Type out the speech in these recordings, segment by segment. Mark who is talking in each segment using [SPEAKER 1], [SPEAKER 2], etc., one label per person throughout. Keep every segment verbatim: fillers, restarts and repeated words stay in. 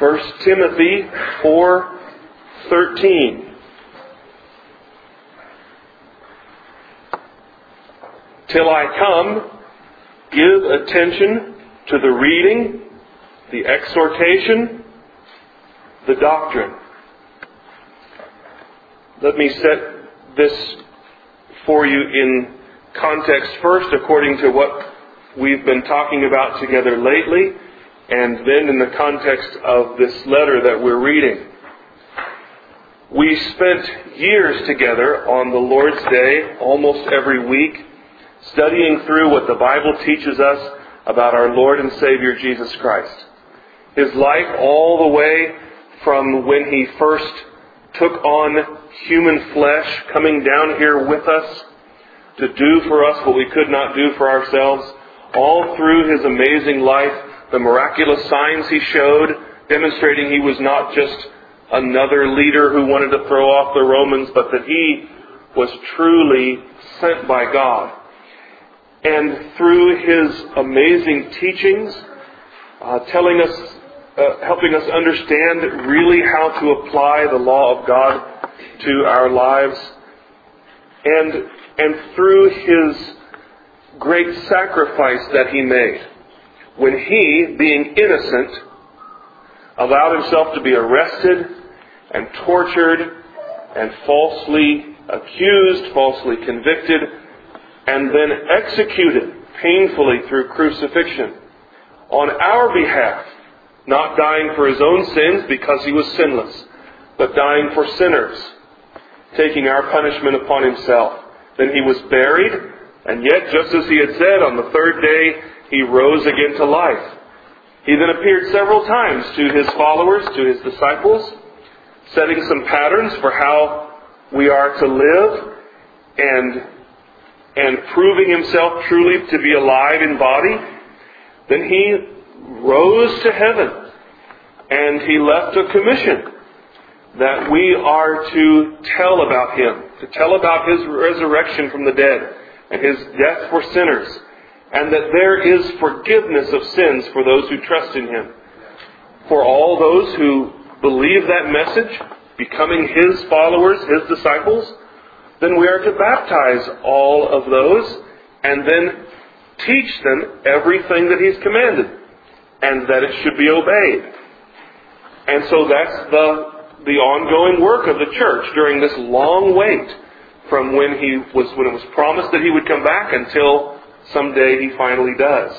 [SPEAKER 1] First Timothy four thirteen. Till I come, give attention to the reading, the exhortation, the doctrine. Let me set this for you in context first, according to what we've been talking about together lately, and then in the context of this letter that we're reading. We spent years together on the Lord's Day, almost every week, studying through what the Bible teaches us about our Lord and Savior Jesus Christ. His life all the way from when He first took on human flesh, coming down here with us to do for us what we could not do for ourselves, all through His amazing life, the miraculous signs He showed, demonstrating He was not just another leader who wanted to throw off the Romans, but that He was truly sent by God. And through His amazing teachings, uh, telling us, uh, helping us understand really how to apply the law of God to our lives, and and through His great sacrifice that He made, when He, being innocent, allowed Himself to be arrested and tortured and falsely accused, falsely convicted, and then executed painfully through crucifixion on our behalf, not dying for His own sins because He was sinless, but dying for sinners, taking our punishment upon Himself. Then He was buried, and yet, just as He had said, on the third day He rose again to life. He then appeared several times to His followers, to His disciples, setting some patterns for how we are to live, and and proving Himself truly to be alive in body. Then He rose to heaven, and He left a commission that we are to tell about Him, to tell about His resurrection from the dead and His death for sinners, and that there is forgiveness of sins for those who trust in Him. For all those who believe that message, becoming His followers, His disciples, then we are to baptize all of those and then teach them everything that He's commanded, and that it should be obeyed. And so that's the the ongoing work of the church during this long wait from when he was when it was promised that He would come back until someday He finally does.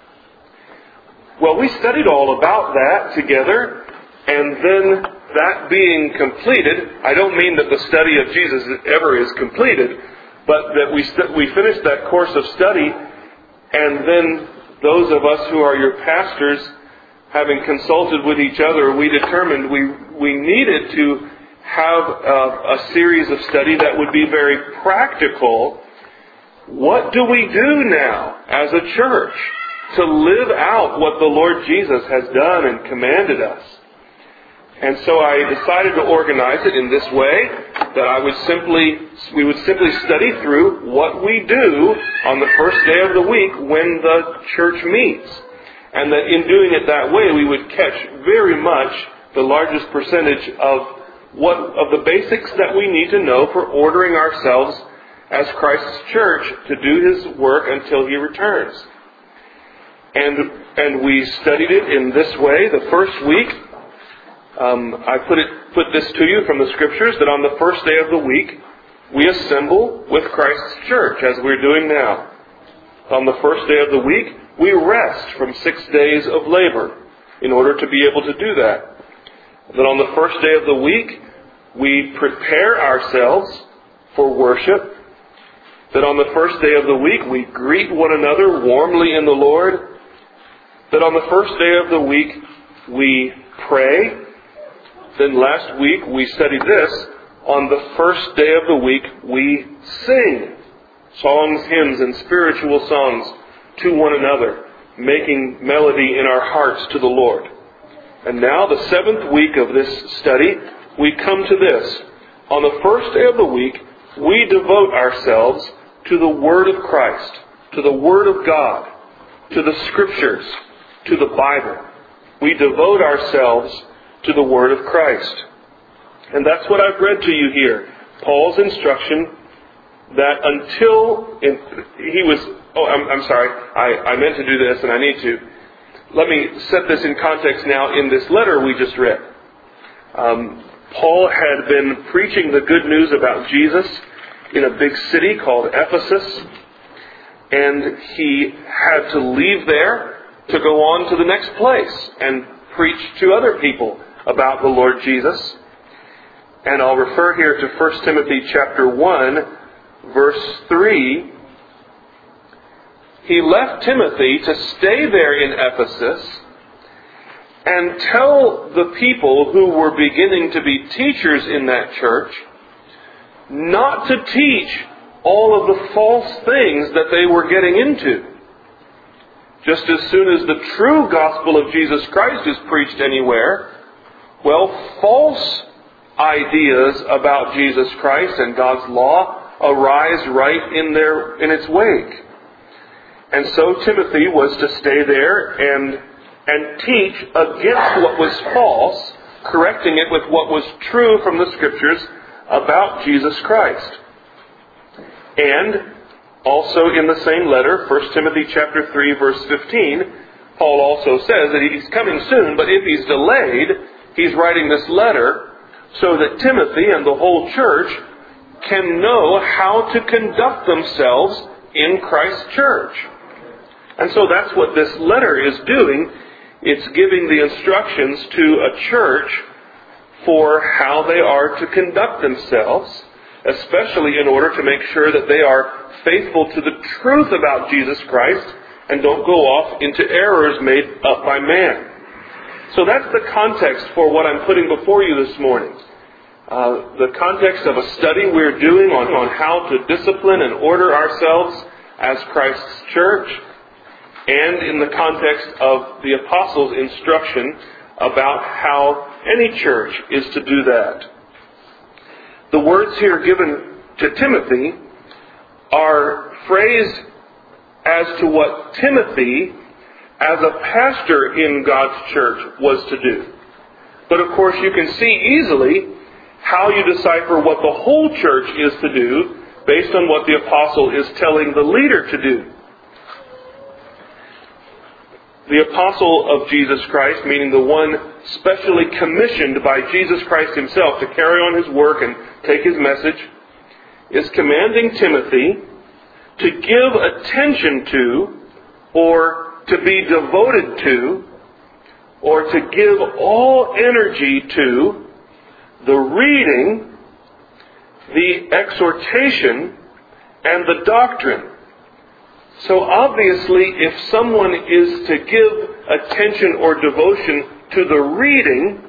[SPEAKER 1] Well, we studied all about that together, and then that being completed, I don't mean that the study of Jesus ever is completed, but that we st- we finished that course of study, and then those of us who are your pastors, having consulted with each other, we determined we we needed to have a, a series of study that would be very practical. What do we do now as a church to live out what the Lord Jesus has done and commanded us? And so I decided to organize it in this way, that I would simply, we would simply study through what we do on the first day of the week when the church meets. And that in doing it that way, we would catch very much the largest percentage of what of the basics that we need to know for ordering ourselves as Christ's church to do His work until He returns. And and we studied it in this way. The first week, um, I put it put this to you from the Scriptures, that on the first day of the week, we assemble with Christ's church, as we're doing now. On the first day of the week, we rest from six days of labor in order to be able to do that. Then on the first day of the week, we prepare ourselves for worship. That on the first day of the week, we greet one another warmly in the Lord. That on the first day of the week, we pray. Then last week, we studied this. On the first day of the week, we sing songs, hymns, and spiritual songs to one another, making melody in our hearts to the Lord. And now, the seventh week of this study, we come to this. On the first day of the week, we devote ourselves to the Word of Christ, to the Word of God, to the Scriptures, to the Bible. we devote ourselves to the Word of Christ. And that's what I've read to you here. Paul's instruction that until in, he was, oh, I'm, I'm sorry, I, I meant to do this and I need to. Let me set this in context now in this letter we just read. Um, Paul had been preaching the good news about Jesus in a big city called Ephesus, and he had to leave there to go on to the next place and preach to other people about the Lord Jesus. And I'll refer here to First Timothy chapter one, verse three. He left Timothy to stay there in Ephesus and tell the people who were beginning to be teachers in that church not to teach all of the false things that they were getting into. Just as soon as the true gospel of Jesus Christ is preached anywhere, well, false ideas about Jesus Christ and God's law arise right in their in its wake. And so Timothy was to stay there and and teach against what was false, correcting it with what was true from the Scriptures about Jesus Christ. And also in the same letter, First Timothy chapter three, verse fifteen, Paul also says that he's coming soon, but if he's delayed, he's writing this letter so that Timothy and the whole church can know how to conduct themselves in Christ's church. And so that's what this letter is doing. It's giving the instructions to a church for how they are to conduct themselves, especially in order to make sure that they are faithful to the truth about Jesus Christ and don't go off into errors made up by man. So that's the context for what I'm putting before you this morning. Uh, the context of a study we're doing on, on how to discipline and order ourselves as Christ's church, and in the context of the apostles' instruction about how any church is to do that. The words here given to Timothy are phrased as to what Timothy, as a pastor in God's church, was to do. But of course you can see easily how you decipher what the whole church is to do based on what the apostle is telling the leader to do. The apostle of Jesus Christ, meaning the one specially commissioned by Jesus Christ himself to carry on his work and take his message, is commanding Timothy to give attention to, or to be devoted to, or to give all energy to the reading, the exhortation, and the doctrine. So obviously, if someone is to give attention or devotion to the reading,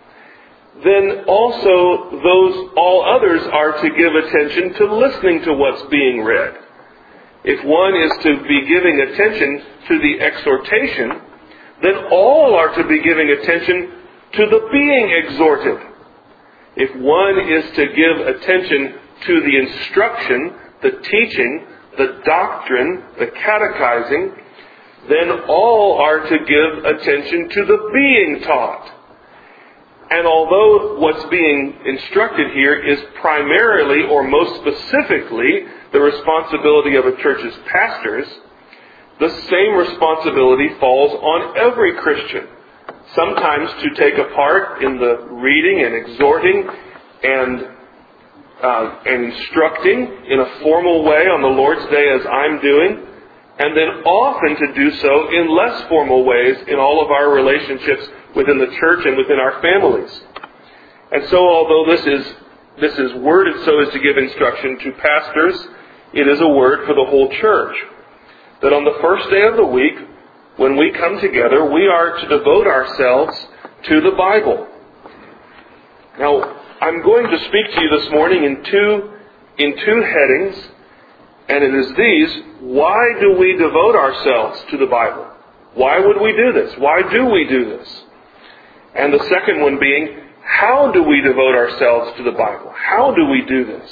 [SPEAKER 1] then also those all others are to give attention to listening to what's being read. If one is to be giving attention to the exhortation, then all are to be giving attention to the being exhorted. If one is to give attention to the instruction, the teaching, the doctrine, the catechizing, then all are to give attention to the being taught. And although what's being instructed here is primarily or most specifically the responsibility of a church's pastors, the same responsibility falls on every Christian. Sometimes to take a part in the reading and exhorting and Uh, and instructing in a formal way on the Lord's Day as I'm doing, and then often to do so in less formal ways in all of our relationships within the church and within our families. And so although this is this is worded so as to give instruction to pastors, it is a word for the whole church. That on the first day of the week, when we come together, we are to devote ourselves to the Bible. Now, I'm going to speak to you this morning in two, in two headings, and it is these. Why do we devote ourselves to the Bible? Why would we do this? Why do we do this? And the second one being, how do we devote ourselves to the Bible? How do we do this?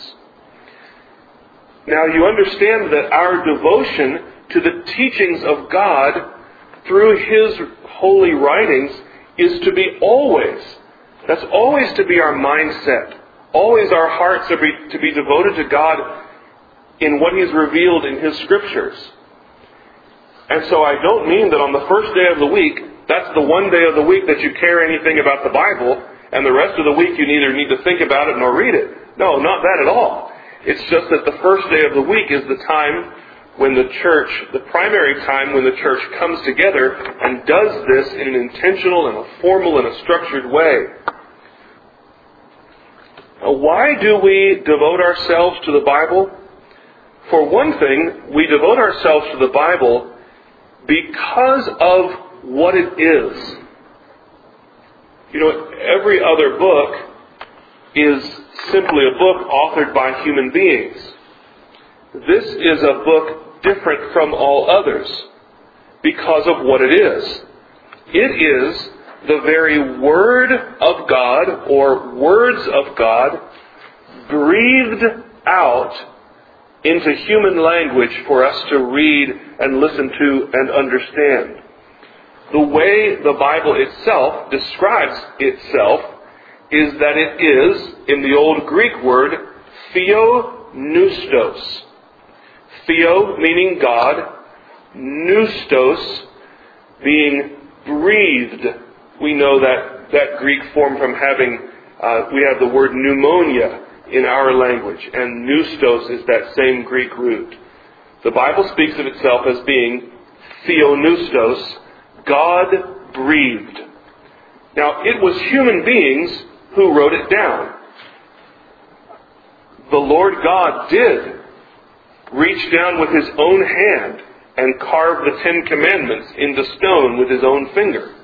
[SPEAKER 1] Now, you understand that our devotion to the teachings of God through His holy writings is to be always, that's always to be our mindset. Always our hearts are be, to be devoted to God in what He's revealed in His Scriptures. And so I don't mean that on the first day of the week, that's the one day of the week that you care anything about the Bible, and the rest of the week you neither need to think about it nor read it. No, not that at all. It's just that the first day of the week is the time when the church, the primary time when the church comes together and does this in an intentional and a formal and a structured way. Now, why do we devote ourselves to the Bible? For one thing, we devote ourselves to the Bible because of what it is. You know, every other book is simply a book authored by human beings. This is a book different from all others because of what it is. It is the very Word of God, or words of God, breathed out into human language for us to read and listen to and understand. The way the Bible itself describes itself is that it is, in the old Greek word, theopneustos. Theo meaning God, pneustos being breathed. We know that, that Greek form from having, uh, we have the word pneumonia in our language, and pneustos is that same Greek root. The Bible speaks of itself as being theopneustos, God breathed. Now, it was human beings who wrote it down. The Lord God did reach down with His own hand and carve the Ten Commandments into stone with His own finger.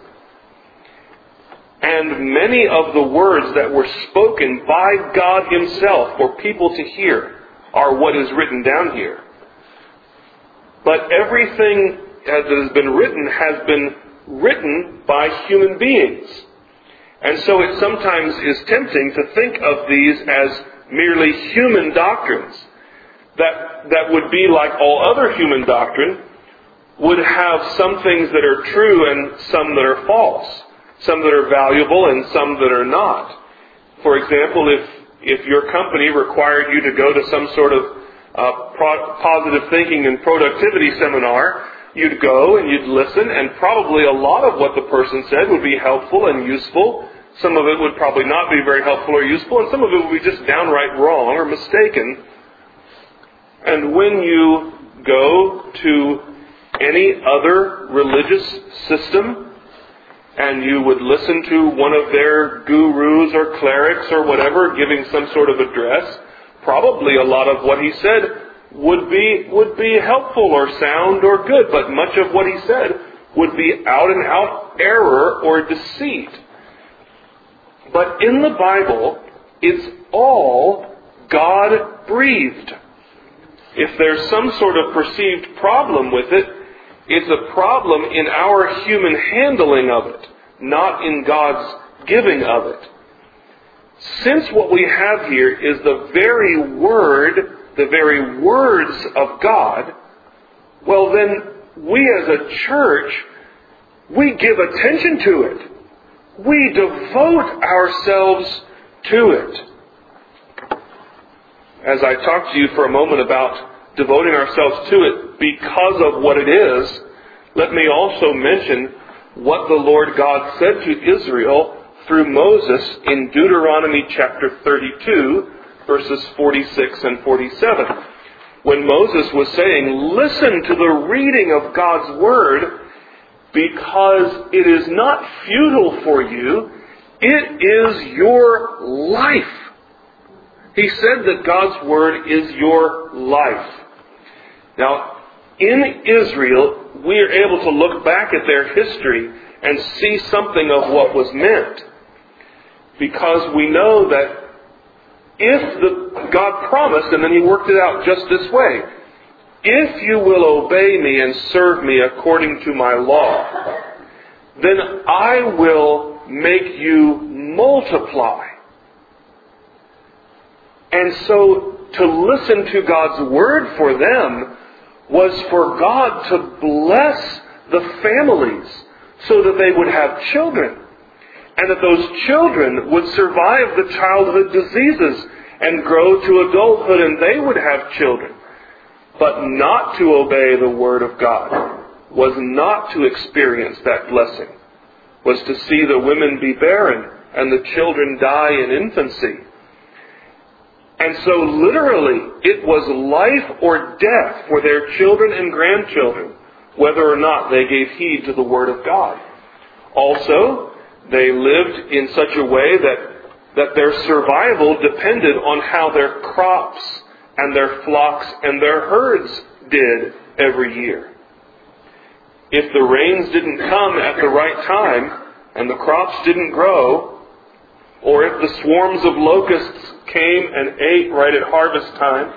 [SPEAKER 1] And many of the words that were spoken by God Himself for people to hear are what is written down here. But everything that has been written has been written by human beings. And so it sometimes is tempting to think of these as merely human doctrines. That, that would be like all other human doctrine, would have some things that are true and some that are false. Some that are valuable and some that are not. For example, if if your company required you to go to some sort of uh, pro- positive thinking and productivity seminar, you'd go and you'd listen, and probably a lot of what the person said would be helpful and useful. Some of it would probably not be very helpful or useful, and some of it would be just downright wrong or mistaken. And when you go to any other religious system, and you would listen to one of their gurus or clerics or whatever giving some sort of address, probably a lot of what he said would be would be helpful or sound or good, but much of what he said would be out and out error or deceit. But in the Bible, it's all God breathed. If there's some sort of perceived problem with it, it's a problem in our human handling of it, not in God's giving of it. Since what we have here is the very word, the very words of God, well then, we as a church, we give attention to it. We devote ourselves to it. As I talked to you for a moment about devoting ourselves to it because of what it is, let me also mention what the Lord God said to Israel through Moses in Deuteronomy chapter thirty-two, verses forty-six and forty-seven. When Moses was saying, listen to the reading of God's Word, because it is not futile for you, it is your life. He said that God's Word is your life. Now, in Israel, we are able to look back at their history and see something of what was meant. Because we know that if the, God promised, and then He worked it out just this way, if you will obey me and serve me according to my law, then I will make you multiply. And so to listen to God's Word for them was for God to bless the families so that they would have children. and that those children would survive the childhood diseases and grow to adulthood and they would have children. But not to obey the Word of God was not to experience that blessing, was to see the women be barren and the children die in infancy. And so literally, it was life or death for their children and grandchildren, whether or not they gave heed to the Word of God. Also, they lived in such a way that, that their survival depended on how their crops and their flocks and their herds did every year. If the rains didn't come at the right time and the crops didn't grow, or if the swarms of locusts came and ate right at harvest time,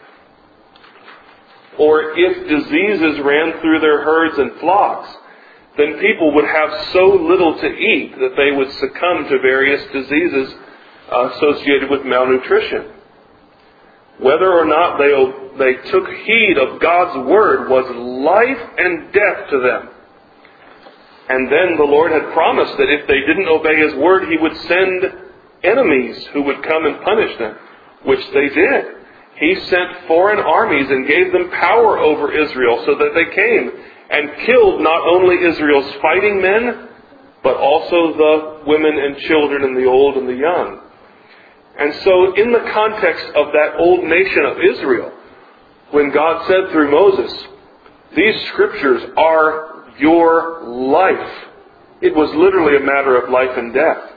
[SPEAKER 1] or if diseases ran through their herds and flocks, then people would have so little to eat that they would succumb to various diseases uh, associated with malnutrition. Whether or not they, they took heed of God's Word was life and death to them. And then the Lord had promised that if they didn't obey His Word, He would send enemies who would come and punish them, which they did. He sent foreign armies and gave them power over Israel so that they came and killed not only Israel's fighting men, but also the women and children and the old and the young. And so in the context of that old nation of Israel, when God said through Moses, these scriptures are your life, it was literally a matter of life and death.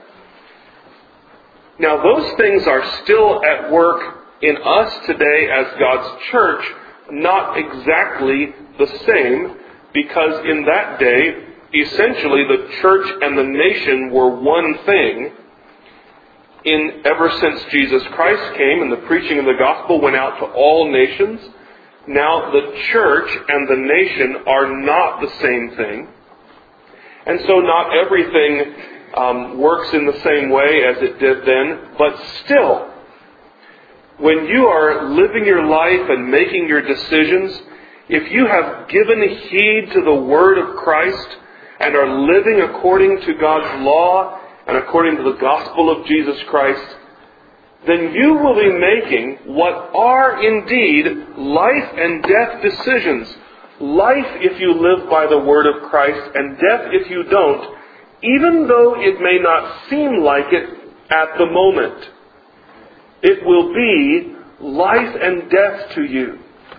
[SPEAKER 1] Now those things are still at work in us today as God's church, not exactly the same, because in that day, essentially the church and the nation were one thing. In ever since Jesus Christ came and the preaching of the gospel went out to all nations, now the church and the nation are not the same thing. And so not everything um, works in the same way as it did then, but still, when you are living your life and making your decisions, if you have given heed to the Word of Christ and are living according to God's law and according to the gospel of Jesus Christ, then you will be making what are indeed life and death decisions. Life if you live by the Word of Christ, and death if you don't, even though it may not seem like it at the moment. It will be life and death to you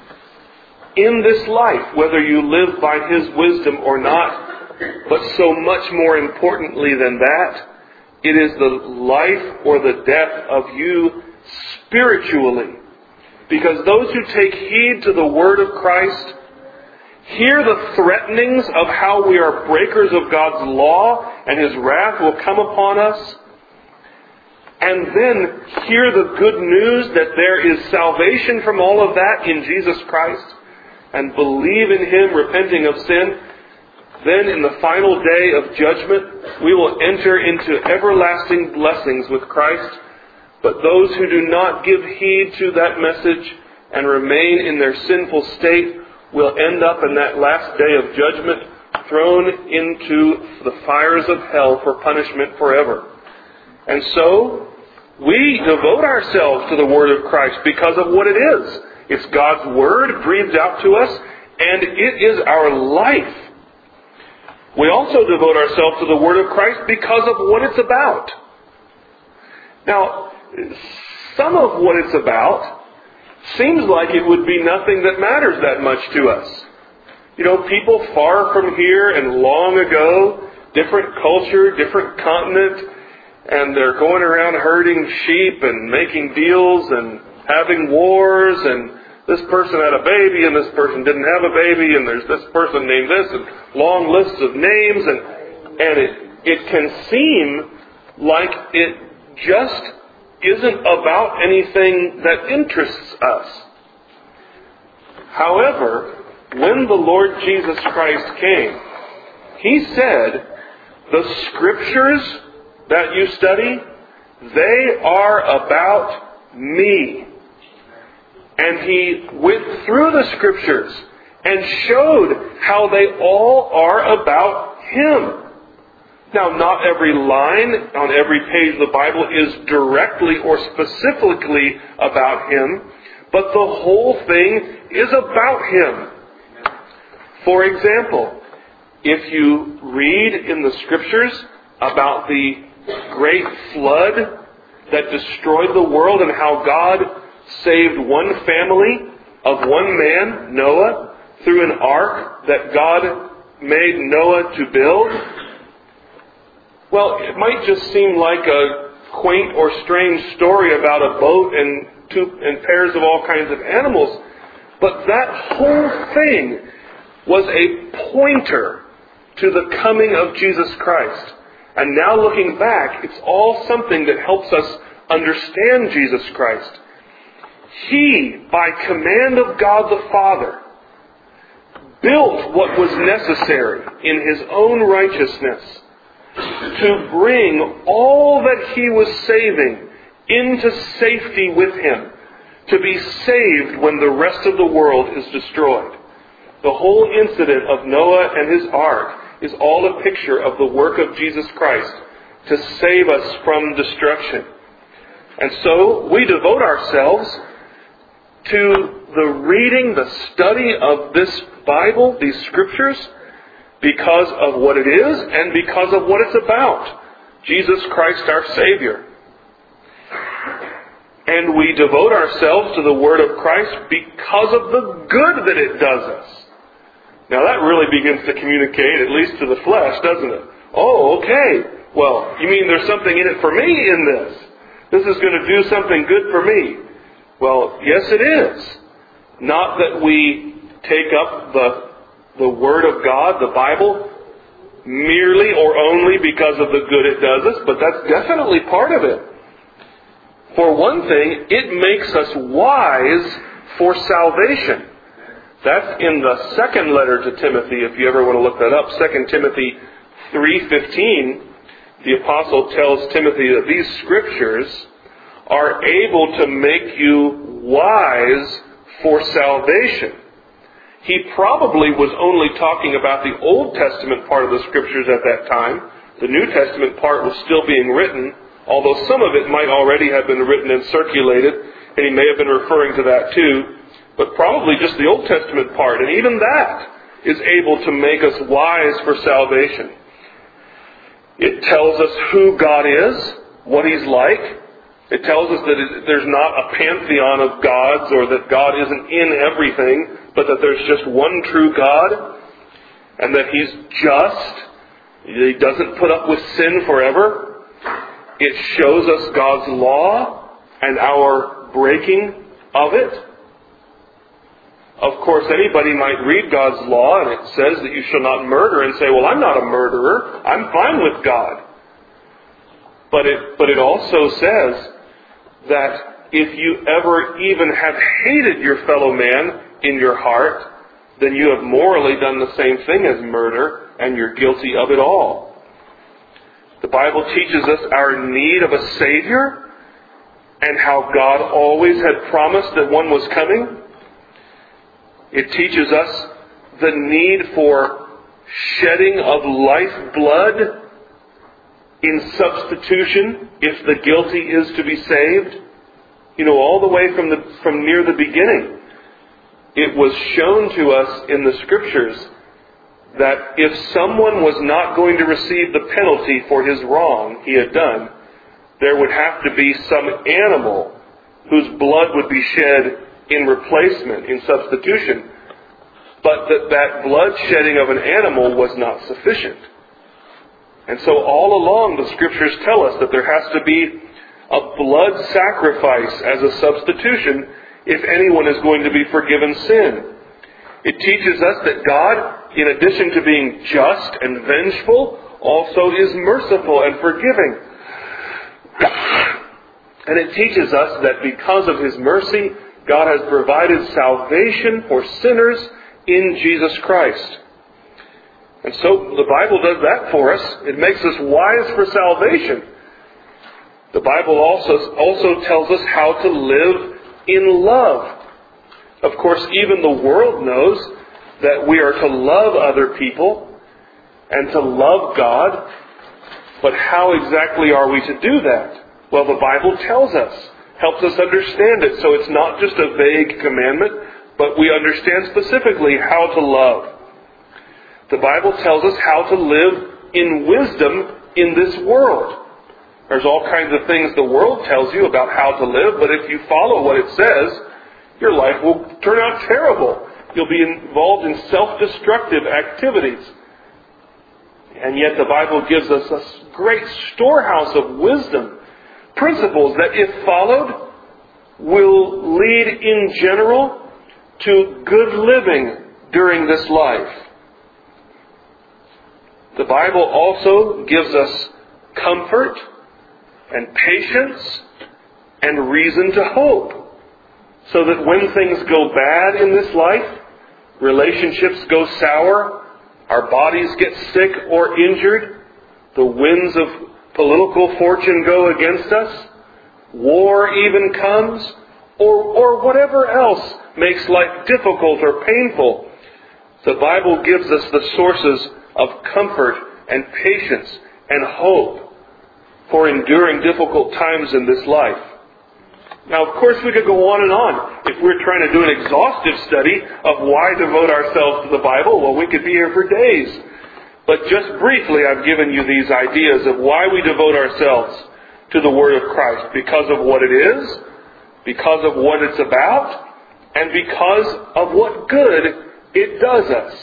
[SPEAKER 1] in this life, whether you live by His wisdom or not. But so much more importantly than that, it is the life or the death of you spiritually. Because those who take heed to the Word of Christ hear the threatenings of how we are breakers of God's law and His wrath will come upon us, and then hear the good news that there is salvation from all of that in Jesus Christ, and believe in Him, repenting of sin, then in the final day of judgment, we will enter into everlasting blessings with Christ. But those who do not give heed to that message and remain in their sinful state will end up in that last day of judgment, thrown into the fires of hell for punishment forever. And so, we devote ourselves to the Word of Christ because of what it is. It's God's Word breathed out to us, and it is our life. We also devote ourselves to the Word of Christ because of what it's about. Now, some of what it's about seems like it would be nothing that matters that much to us. You know, people far from here and long ago, different culture, different continent, and they're going around herding sheep and making deals and having wars, and this person had a baby and this person didn't have a baby, and there's this person named this, and long lists of names, and and it it can seem like it just isn't about anything that interests us. However, when the Lord Jesus Christ came, He said, the Scriptures that you study, they are about me. And He went through the Scriptures and showed how they all are about Him. Now, not every line on every page of the Bible is directly or specifically about Him, but the whole thing is about Him. For example, if you read in the Scriptures about the great flood that destroyed the world and how God saved one family of one man, Noah, through an ark that God made Noah to build, well, it might just seem like a quaint or strange story about a boat and two and pairs of all kinds of animals, but that whole thing was a pointer to the coming of Jesus Christ. And now looking back, it's all something that helps us understand Jesus Christ. He, by command of God the Father, built what was necessary in His own righteousness to bring all that He was saving into safety with Him, to be saved when the rest of the world is destroyed. The whole incident of Noah and his ark is all a picture of the work of Jesus Christ to save us from destruction. And so we devote ourselves to the reading, the study of this Bible, these Scriptures, because of what it is and because of what it's about. Jesus Christ our Savior. And we devote ourselves to the Word of Christ because of the good that it does us. Now that really begins to communicate, at least to the flesh, doesn't it? Oh, okay. Well, you mean there's something in it for me in this? This is going to do something good for me. Well, yes it is. Not that we take up the, the Word of God, the Bible, merely or only because of the good it does us, but that's definitely part of it. For one thing, it makes us wise for salvation. That's in the second letter to Timothy, if you ever want to look that up. Second Timothy three fifteen, the apostle tells Timothy that these Scriptures are able to make you wise for salvation. He probably was only talking about the Old Testament part of the Scriptures at that time. The New Testament part was still being written, although some of it might already have been written and circulated, and he may have been referring to that too. But probably just the Old Testament part, and even that is able to make us wise for salvation. It tells us who God is, what He's like. It tells us that it, there's not a pantheon of gods, or that God isn't in everything, but that there's just one true God, and that He's just. He doesn't put up with sin forever. It shows us God's law and our breaking of it. Of course, anybody might read God's law and it says that you shall not murder and say, well, I'm not a murderer. I'm fine with God. But it, but it also says that if you ever even have hated your fellow man in your heart, then you have morally done the same thing as murder and you're guilty of it all. The Bible teaches us our need of a Savior and how God always had promised that one was coming. It teaches us the need for shedding of life blood in substitution if the guilty is to be saved. You know, all the way from the from near the beginning, it was shown to us in the Scriptures that if someone was not going to receive the penalty for his wrong he had done, there would have to be some animal whose blood would be shed in replacement, in substitution, but that that blood shedding of an animal was not sufficient. And so all along the Scriptures tell us that there has to be a blood sacrifice as a substitution if anyone is going to be forgiven sin. It teaches us that God, in addition to being just and vengeful, also is merciful and forgiving. And it teaches us that because of His mercy, God has provided salvation for sinners in Jesus Christ. And so the Bible does that for us. It makes us wise for salvation. The Bible also, also tells us how to live in love. Of course, even the world knows that we are to love other people and to love God But how exactly are we to do that? Well, the Bible tells us, helps us understand it. So it's not just a vague commandment, but we understand specifically how to love. The Bible tells us how to live in wisdom in this world. There's all kinds of things the world tells you about how to live, but if you follow what it says, your life will turn out terrible. You'll be involved in self-destructive activities. And yet the Bible gives us a great storehouse of wisdom, principles that, if followed, will lead in general to good living during this life. The Bible also gives us comfort and patience and reason to hope, so that when things go bad in this life, relationships go sour, our bodies get sick or injured, the winds of political fortune go against us, war even comes, or, or whatever else makes life difficult or painful, the Bible gives us the sources of comfort and patience and hope for enduring difficult times in this life. Now, of course, we could go on and on. If we're trying to do an exhaustive study of why devote ourselves to the Bible, well, we could be here for days. But just briefly, I've given you these ideas of why we devote ourselves to the Word of Christ. Because of what it is, because of what it's about, and because of what good it does us.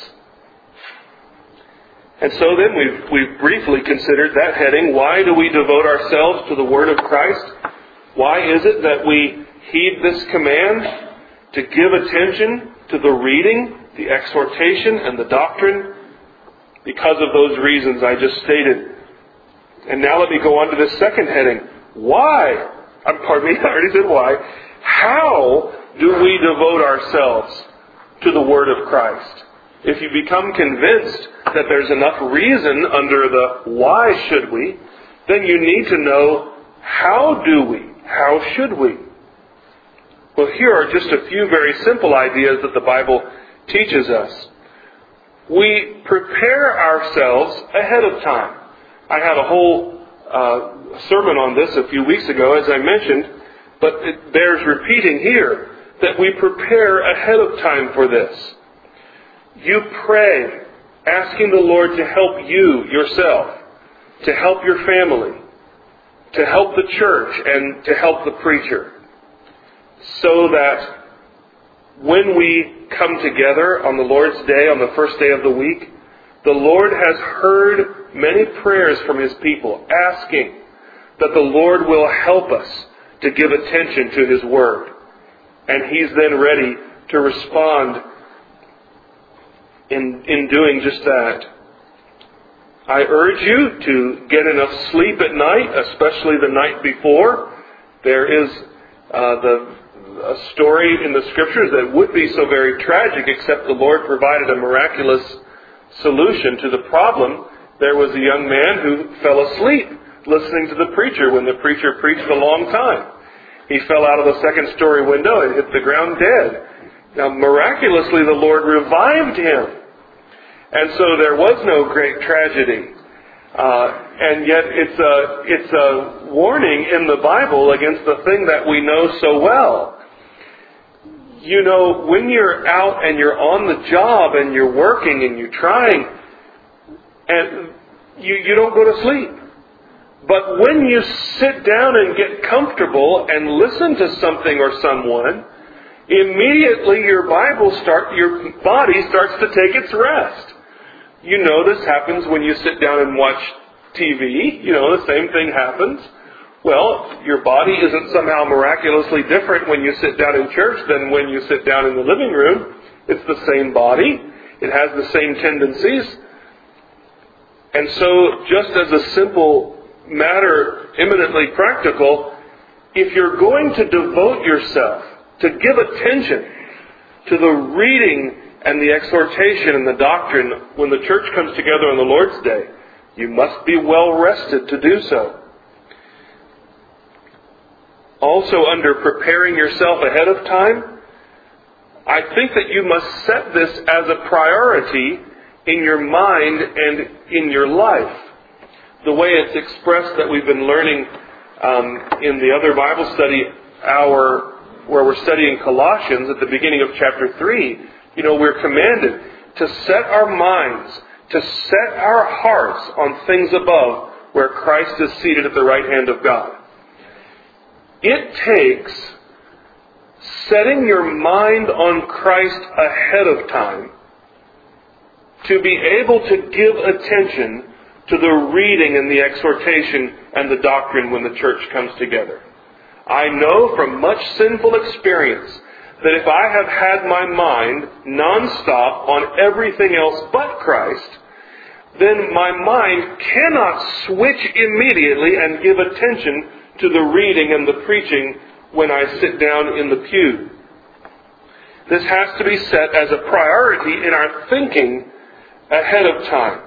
[SPEAKER 1] And so then we've, we've briefly considered that heading. Why do we devote ourselves to the Word of Christ? Why is it that we heed this command to give attention to the reading, the exhortation, and the doctrine? Because of those reasons I just stated. And now let me go on to this second heading. Why? I'm, pardon me, I already said why. How do we devote ourselves to the Word of Christ? If you become convinced that there's enough reason under the why should we, then you need to know how do we? How should we? Well, here are just a few very simple ideas that the Bible teaches us. We prepare ourselves ahead of time. I had a whole uh, sermon on this a few weeks ago, as I mentioned, but it bears repeating here that we prepare ahead of time for this. You pray, asking the Lord to help you yourself, to help your family, to help the church, and to help the preacher, so that when we come together on the Lord's Day, on the first day of the week, the Lord has heard many prayers from His people, asking that the Lord will help us to give attention to His Word. And He's then ready to respond in, in doing just that. I urge you to get enough sleep at night, especially the night before. There is uh, the a story in the Scriptures that would be so very tragic, except the Lord provided a miraculous solution to the problem. There was a young man who fell asleep listening to the preacher when the preacher preached a long time. He fell out of the second story window and hit the ground dead. Now, miraculously, the Lord revived him. And so there was no great tragedy. Uh, and yet it's a, it's a warning in the Bible against the thing that we know so well. You know, when you're out and you're on the job and you're working and you're trying, and you, you don't go to sleep. But when you sit down and get comfortable and listen to something or someone, immediately your Bible start, your body starts to take its rest. You know this happens when you sit down and watch T V. You know, the same thing happens. Well, your body isn't somehow miraculously different when you sit down in church than when you sit down in the living room. It's the same body. It has the same tendencies. And so, just as a simple matter, eminently practical, if you're going to devote yourself to give attention to the reading and the exhortation and the doctrine when the church comes together on the Lord's Day, you must be well rested to do so. Also, under preparing yourself ahead of time, I think that you must set this as a priority in your mind and in your life. the way it's expressed that we've been learning um, in the other Bible study hour where we're studying Colossians at the beginning of chapter three, you know, we're commanded to set our minds, to set our hearts on things above where Christ is seated at the right hand of God. It takes setting your mind on Christ ahead of time to be able to give attention to the reading and the exhortation and the doctrine when the church comes together. I know from much sinful experience that if I have had my mind nonstop on everything else but Christ, then my mind cannot switch immediately and give attention to the reading and the preaching when I sit down in the pew. This has to be set as a priority in our thinking ahead of time.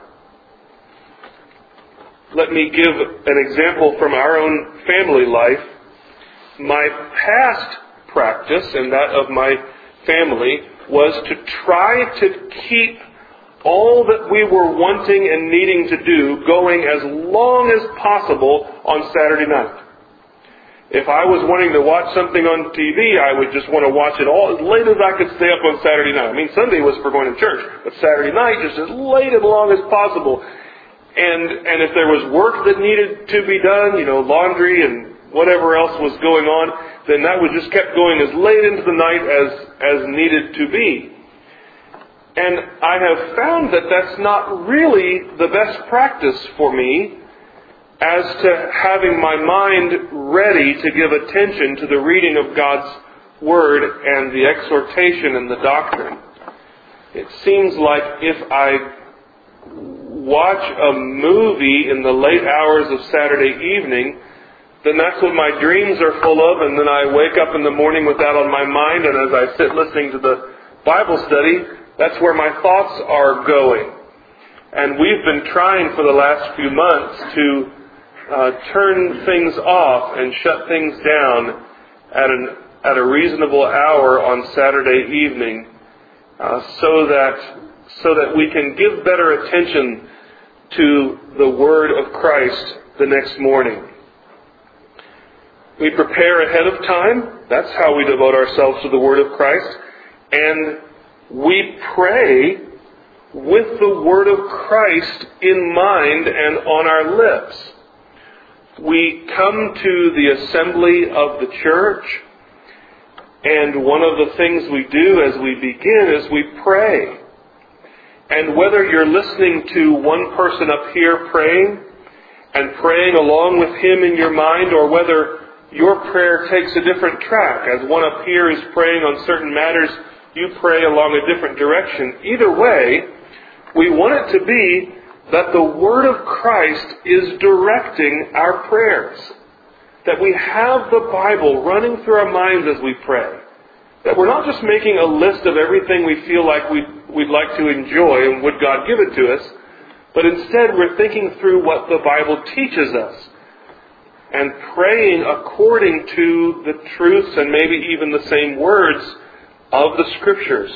[SPEAKER 1] Let me give an example from our own family life. My past practice, and that of my family, was to try to keep all that we were wanting and needing to do going as long as possible on Saturday night. If I was wanting to watch something on T V, I would just want to watch it all as late as I could stay up on Saturday night. I mean, Sunday was for going to church, but Saturday night, just as late and long as possible. And and if there was work that needed to be done, you know, laundry and whatever else was going on, then that was just kept going as late into the night as, as needed to be. And I have found that that's not really the best practice for me as to having my mind ready to give attention to the reading of God's Word and the exhortation and the doctrine. It seems like if I watch a movie in the late hours of Saturday evening, then that's what my dreams are full of, and then I wake up in the morning with that on my mind, and as I sit listening to the Bible study, that's where my thoughts are going. And we've been trying for the last few months to uh, turn things off and shut things down at an at a reasonable hour on Saturday evening, uh, so that so that we can give better attention to the Word of Christ the next morning. We prepare ahead of time. That's how we devote ourselves to the Word of Christ. And we pray with the Word of Christ in mind and on our lips. We come to the assembly of the church, and one of the things we do as we begin is we pray. And whether you're listening to one person up here praying and praying along with him in your mind, or whether your prayer takes a different track, as one up here is praying on certain matters, you pray along a different direction. Either way, we want it to be that the Word of Christ is directing our prayers. That we have the Bible running through our minds as we pray. That we're not just making a list of everything we feel like we'd, we'd like to enjoy and would God give it to us, but instead we're thinking through what the Bible teaches us and praying according to the truths and maybe even the same words of the Scriptures.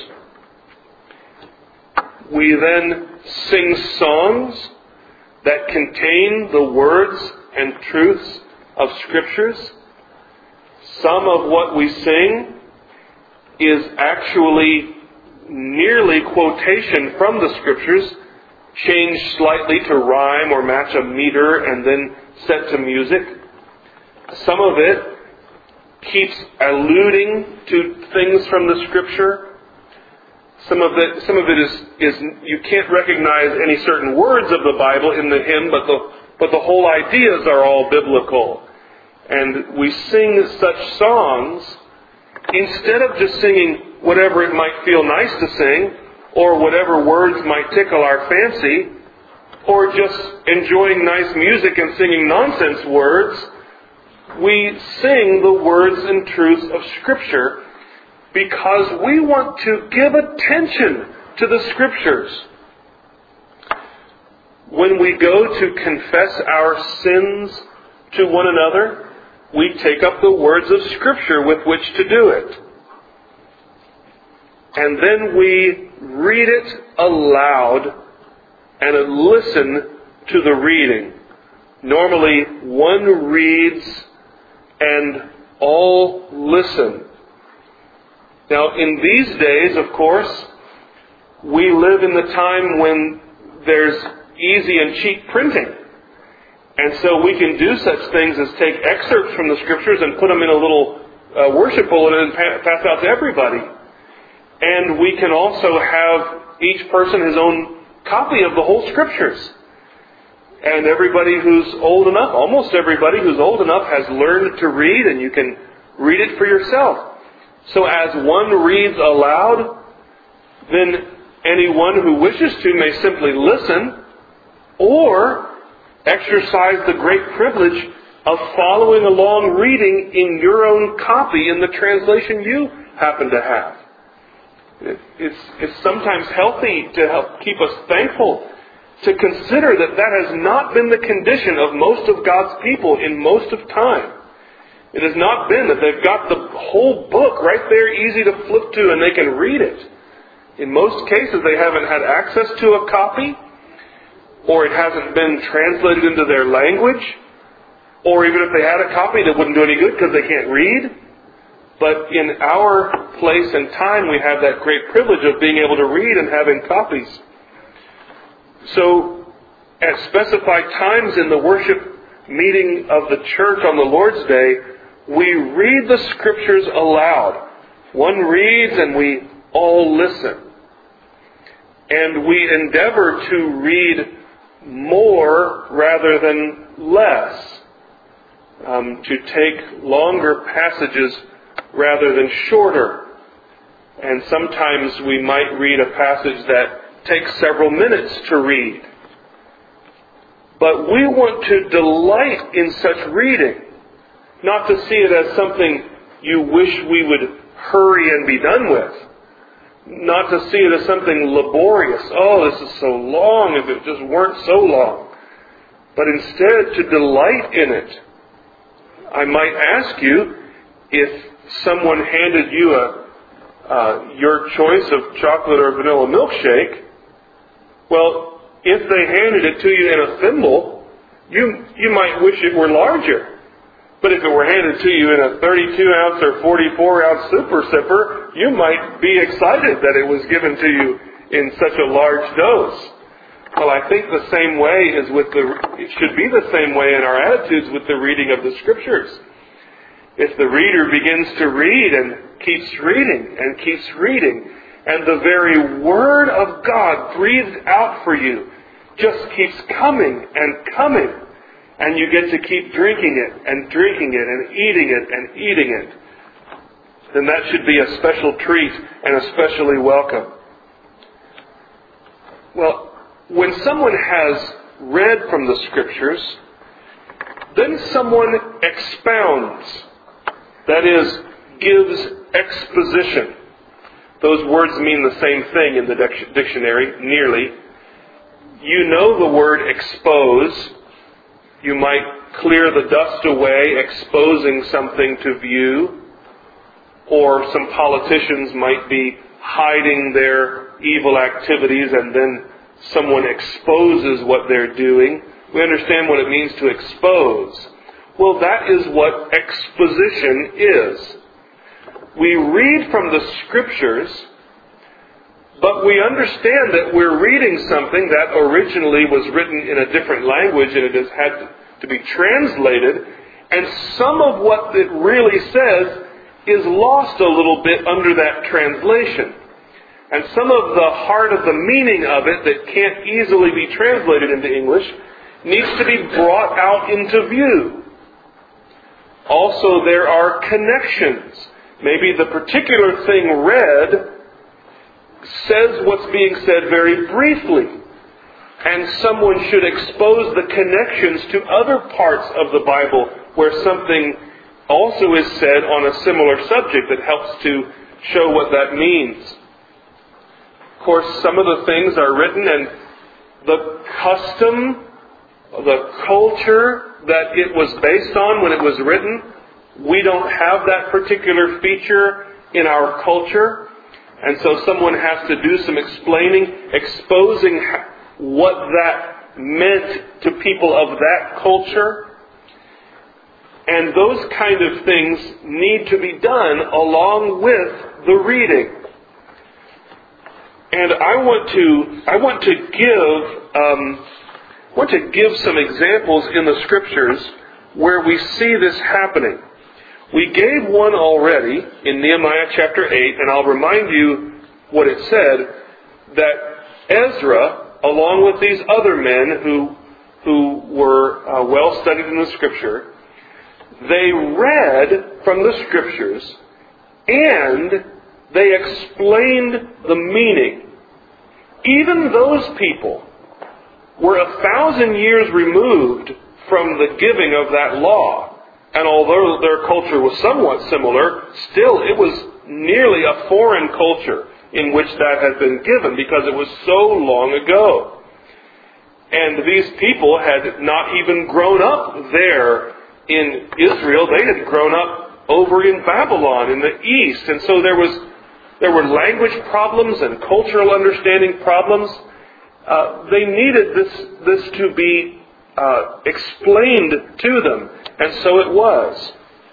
[SPEAKER 1] We then sing songs that contain the words and truths of Scriptures. Some of what we sing is actually nearly quotation from the Scriptures, changed slightly to rhyme or match a meter and then set to music. Some of it keeps alluding to things from the Scripture. Some of it, some of it is, is you can't recognize any certain words of the Bible in the hymn, but the but the whole ideas are all biblical. And we sing such songs instead of just singing whatever it might feel nice to sing, or whatever words might tickle our fancy, or just enjoying nice music and singing nonsense words. We sing the words and truths of Scripture because we want to give attention to the Scriptures. When we go to confess our sins to one another, we take up the words of Scripture with which to do it. And then we read it aloud and listen to the reading. Normally, one reads and all listen. Now, in these days, of course, we live in the time when there's easy and cheap printing. And so we can do such things as take excerpts from the Scriptures and put them in a little uh, worship bulletin and pa- pass out to everybody. And we can also have each person his own copy of the whole Scriptures. And everybody who's old enough, almost everybody who's old enough has learned to read, and you can read it for yourself. So as one reads aloud, then anyone who wishes to may simply listen or exercise the great privilege of following along reading in your own copy in the translation you happen to have. It's, it's sometimes healthy to help keep us thankful to consider that that has not been the condition of most of God's people in most of time. It has not been that they've got the whole book right there easy to flip to and they can read it. In most cases, they haven't had access to a copy, or it hasn't been translated into their language, or even if they had a copy, that wouldn't do any good because they can't read. But in our place and time, we have that great privilege of being able to read and having copies. So, at specified times in the worship meeting of the church on the Lord's Day, we read the Scriptures aloud. One reads and we all listen. And we endeavor to read more rather than less. Um, to take longer passages rather than shorter. And sometimes we might read a passage that takes several minutes to read. But we want to delight in such reading, not to see it as something you wish we would hurry and be done with. Not to see it as something laborious. Oh, this is so long, if it just weren't so long. But instead to delight in it. I might ask you, if someone handed you a uh, your choice of chocolate or vanilla milkshake, well, if they handed it to you in a thimble, you you might wish it were larger. But if it were handed to you in a thirty-two ounce or forty-four ounce super sipper, you might be excited that it was given to you in such a large dose. Well, I think the same way is with the, it should be the same way in our attitudes with the reading of the Scriptures. If the reader begins to read and keeps reading and keeps reading, and the very Word of God breathed out for you just keeps coming and coming, and you get to keep drinking it and drinking it and eating it and eating it, then that should be a special treat and especially welcome. Well, when someone has read from the Scriptures, then someone expounds. That is, gives exposition. Those words mean the same thing in the dictionary, nearly. You know the word expose. You might clear the dust away, exposing something to view. Or some politicians might be hiding their evil activities and then someone exposes what they're doing. We understand what it means to expose. Well, that is what exposition is. We read from the Scriptures, but we understand that we're reading something that originally was written in a different language and it has had to be translated, and some of what it really says is lost a little bit under that translation. And some of the heart of the meaning of it that can't easily be translated into English needs to be brought out into view. Also, there are connections. Maybe the particular thing read says what's being said very briefly, and someone should expose the connections to other parts of the Bible where something also is said on a similar subject that helps to show what that means. Of course, some of the things are written, and the custom, the culture that it was based on when it was written, we don't have that particular feature in our culture. And so someone has to do some explaining, exposing what that meant to people of that culture. And those kind of things need to be done along with the reading. And I want to I want to give um, want to give some examples in the Scriptures where we see this happening. We gave one already in Nehemiah chapter eight, and I'll remind you what it said, that Ezra, along with these other men who who were uh, well studied in the Scripture, they read from the Scriptures and they explained the meaning. Even those people were a thousand years removed from the giving of that law. And although their culture was somewhat similar, still it was nearly a foreign culture in which that had been given because it was so long ago. And these people had not even grown up there in Israel. They had grown up over in Babylon in the east. And so there was there were language problems and cultural understanding problems. Uh, they needed this, this to be uh, explained to them. And so it was.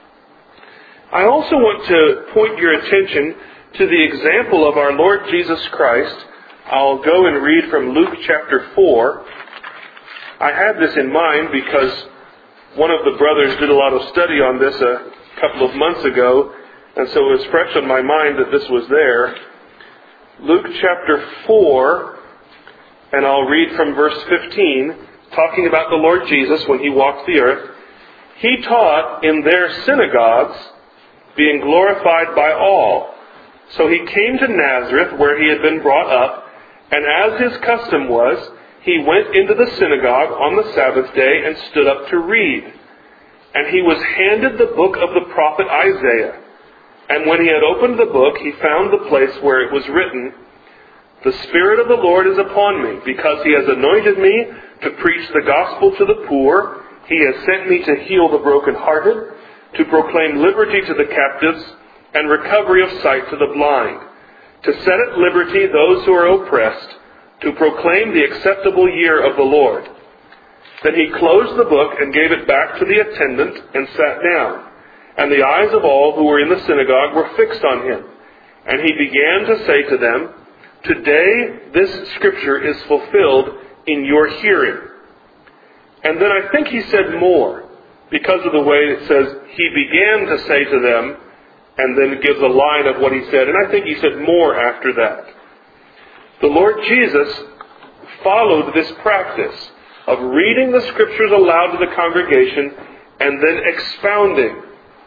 [SPEAKER 1] I also want to point your attention to the example of our Lord Jesus Christ. I'll go and read from Luke chapter four. I had this in mind because one of the brothers did a lot of study on this a couple of months ago, and so it was fresh on my mind that this was there. Luke chapter four, and I'll read from verse fifteen, talking about the Lord Jesus when He walked the earth. He taught in their synagogues, being glorified by all. So He came to Nazareth, where He had been brought up, and as His custom was, He went into the synagogue on the Sabbath day and stood up to read. And He was handed the book of the prophet Isaiah. And when He had opened the book, He found the place where it was written, "The Spirit of the Lord is upon me, because He has anointed me to preach the gospel to the poor. He has sent me to heal the brokenhearted, to proclaim liberty to the captives, and recovery of sight to the blind, to set at liberty those who are oppressed, to proclaim the acceptable year of the Lord." Then He closed the book and gave it back to the attendant and sat down. And the eyes of all who were in the synagogue were fixed on Him. And He began to say to them, "Today this scripture is fulfilled in your hearing." And then I think He said more, because of the way it says, He began to say to them, and then gives a line of what He said. And I think He said more after that. The Lord Jesus followed this practice of reading the Scriptures aloud to the congregation and then expounding.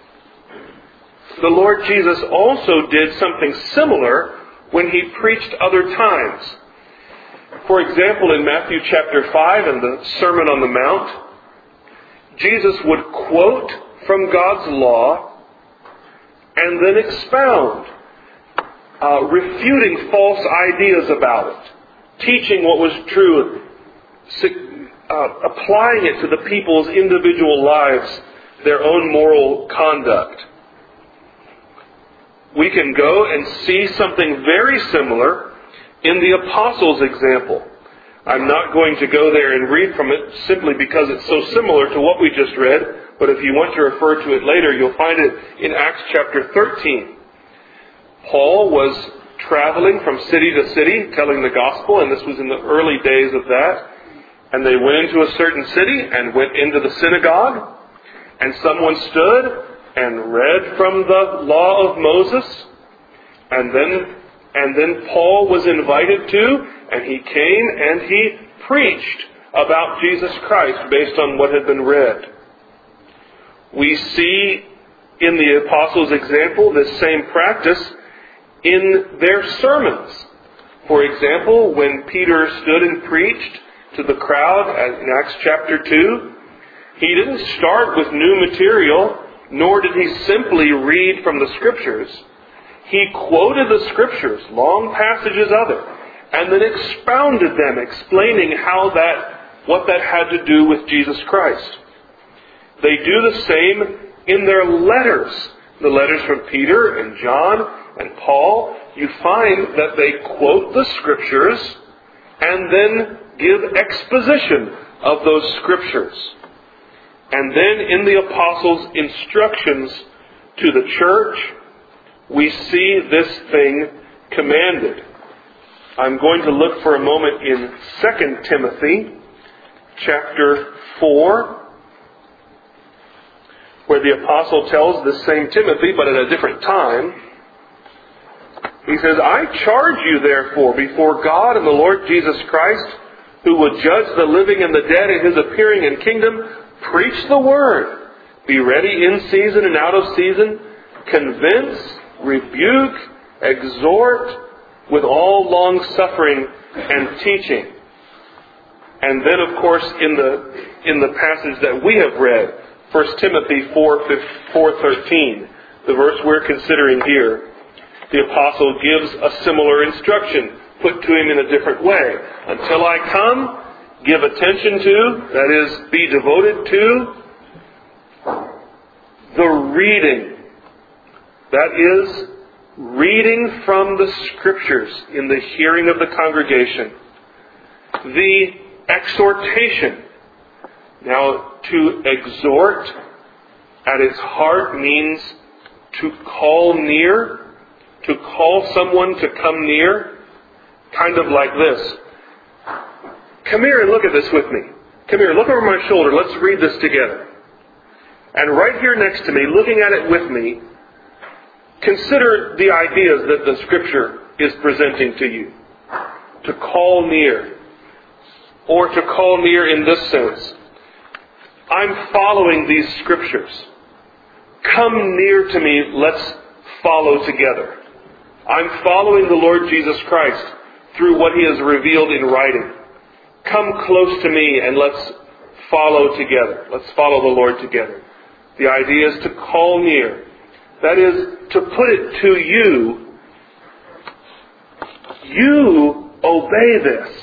[SPEAKER 1] The Lord Jesus also did something similar when He preached other times. For example, in Matthew chapter five and the Sermon on the Mount, Jesus would quote from God's law and then expound, uh, refuting false ideas about it, teaching what was true, uh, applying it to the people's individual lives, their own moral conduct. We can go and see something very similar in the Apostles' example. I'm not going to go there and read from it simply because it's so similar to what we just read, but if you want to refer to it later, you'll find it in Acts chapter thirteen. Paul was traveling from city to city telling the gospel, and this was in the early days of that. And they went into a certain city and went into the synagogue, and someone stood and read from the law of Moses, and then and then Paul was invited to, and he came and he preached about Jesus Christ based on what had been read. We see in the apostles' example this same practice in their sermons. For example, when Peter stood and preached to the crowd in Acts chapter two, he didn't start with new material, nor did he simply read from the Scriptures. He quoted the Scriptures, long passages of it, and then expounded them, explaining how that, what that had to do with Jesus Christ. They do the same in their letters. The letters from Peter and John and Paul, you find that they quote the Scriptures and then give exposition of those Scriptures. And then in the apostles' instructions to the church, we see this thing commanded. I'm going to look for a moment in Second Timothy chapter four, where the apostle tells the same Timothy, but at a different time. He says, I charge you therefore before God and the Lord Jesus Christ, who will judge the living and the dead in His appearing in kingdom, preach the word. Be ready in season and out of season. Convince, rebuke, exhort with all long suffering and teaching. And then, of course, in the in the passage that we have read, First Timothy four thirteen, the verse we're considering here, the apostle gives a similar instruction, put to him in a different way. Until I come, give attention to, that is, be devoted to, the reading. That is, reading from the Scriptures in the hearing of the congregation. The exhortation. Now, to exhort at its heart means to call near, to call someone to come near, kind of like this. Come here and look at this with me. Come here, look over my shoulder. Let's read this together. And right here next to me, looking at it with me, consider the ideas that the Scripture is presenting to you. To call near. Or to call near in this sense. I'm following these Scriptures. Come near to me, let's follow together. I'm following the Lord Jesus Christ through what He has revealed in writing. Come close to me and let's follow together. Let's follow the Lord together. The idea is to call near. That is, to put it to you, you obey this.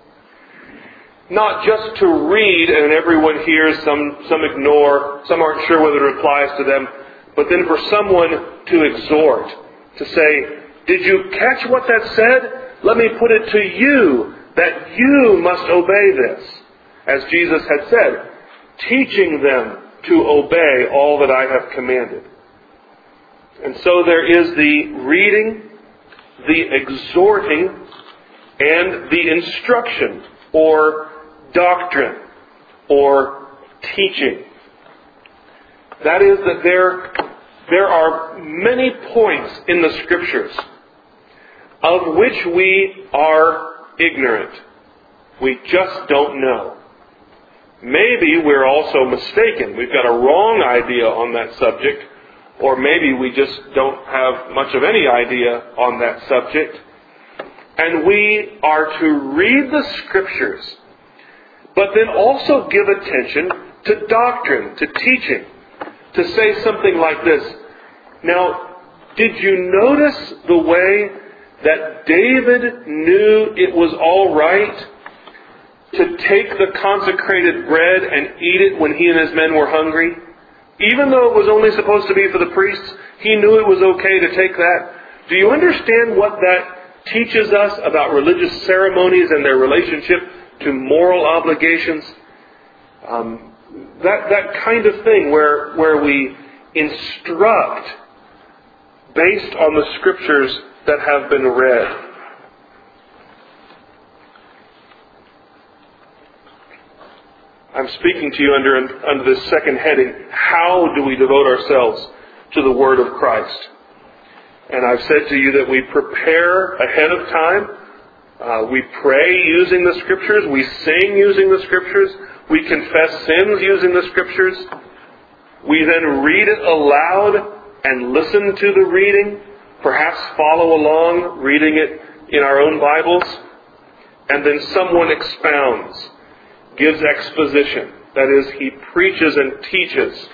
[SPEAKER 1] Not just to read and everyone hears, some, some ignore, some aren't sure whether it applies to them, but then for someone to exhort, to say, did you catch what that said? Let me put it to you that you must obey this. As Jesus had said, teaching them to obey all that I have commanded. And so there is the reading, the exhorting, and the instruction, or doctrine, or teaching. That is that there, there are many points in the Scriptures of which we are ignorant. We just don't know. Maybe we're also mistaken. We've got a wrong idea on that subject, or maybe we just don't have much of any idea on that subject. And we are to read the Scriptures, but then also give attention to doctrine, to teaching. To say something like this. Now, did you notice the way that David knew it was all right to take the consecrated bread and eat it when he and his men were hungry? Even though it was only supposed to be for the priests, he knew it was okay to take that. Do you understand what that teaches us about religious ceremonies and their relationship to moral obligations? Um, that that kind of thing where where we instruct based on the Scriptures that have been read. I'm speaking to you under, under this second heading, how do we devote ourselves to the Word of Christ? And I've said to you that we prepare ahead of time. Uh, we pray using the Scriptures. We sing using the Scriptures. We confess sins using the Scriptures. We then read it aloud and listen to the reading. Perhaps follow along, reading it in our own Bibles. And then someone expounds, gives exposition. That is, he preaches and teaches.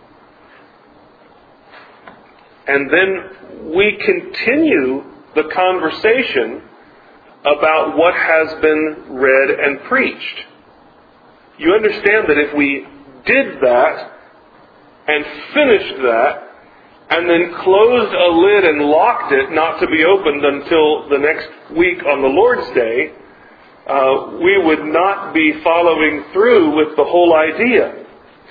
[SPEAKER 1] And then we continue the conversation about what has been read and preached. You understand that if we did that and finished that and then closed a lid and locked it not to be opened until the next week on the Lord's Day, uh, we would not be following through with the whole idea.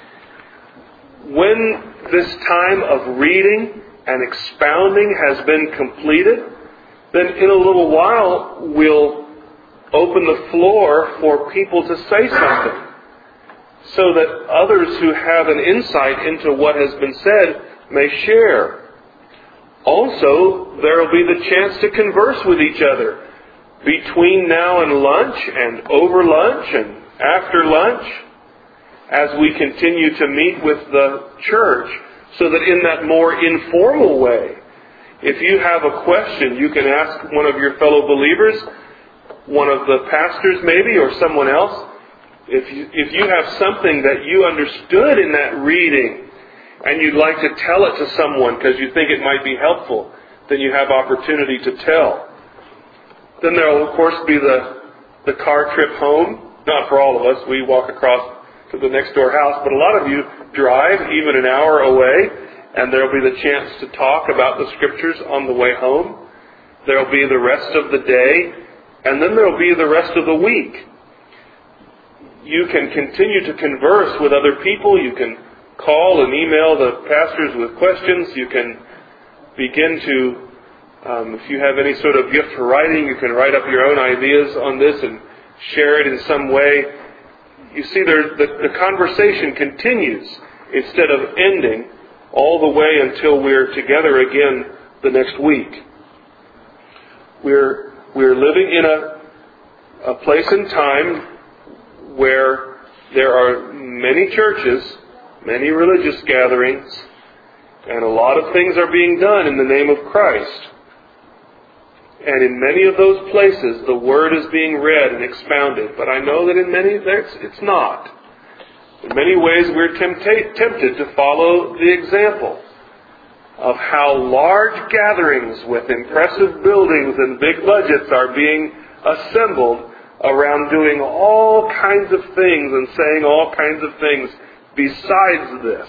[SPEAKER 1] When this time of reading and expounding has been completed, then in a little while we'll open the floor for people to say something, so that others who have an insight into what has been said may share. Also, there will be the chance to converse with each other between now and lunch and over lunch and after lunch as we continue to meet with the church, so that in that more informal way, if you have a question, you can ask one of your fellow believers, one of the pastors maybe, or someone else. If you, if you have something that you understood in that reading and you'd like to tell it to someone because you think it might be helpful, then you have opportunity to tell. Then there will, of course, be the, the car trip home. Not for all of us. We walk across to the next door house. But a lot of you drive even an hour away, and there will be the chance to talk about the Scriptures on the way home. There will be the rest of the day, and then there will be the rest of the week. You can continue to converse with other people. You can call and email the pastors with questions. You can begin to, um, if you have any sort of gift for writing, you can write up your own ideas on this and share it in some way. You see, there, the, the conversation continues instead of ending all the way until we're together again the next week. We're, we're living in a, a place and time where there are many churches, many religious gatherings, and a lot of things are being done in the name of Christ. And in many of those places, the Word is being read and expounded. But I know that in many, it's not. In many ways, we're tempta- tempted to follow the example of how large gatherings with impressive buildings and big budgets are being assembled around doing all kinds of things and saying all kinds of things besides this.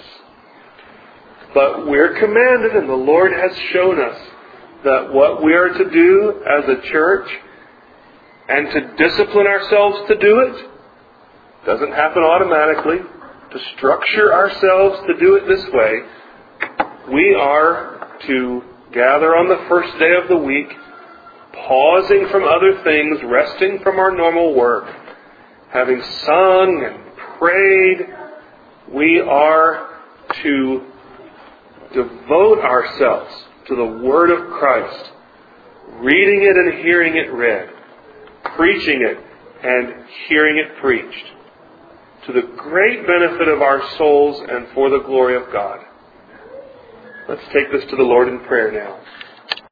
[SPEAKER 1] But we're commanded, and the Lord has shown us, that what we are to do as a church and to discipline ourselves to do it doesn't happen automatically. To structure ourselves to do it this way, we are to gather on the first day of the week, pausing from other things, resting from our normal work, having sung and prayed. We are to devote ourselves to the Word of Christ, reading it and hearing it read, preaching it and hearing it preached, to the great benefit of our souls and for the glory of God. Let's take this to the Lord in prayer now.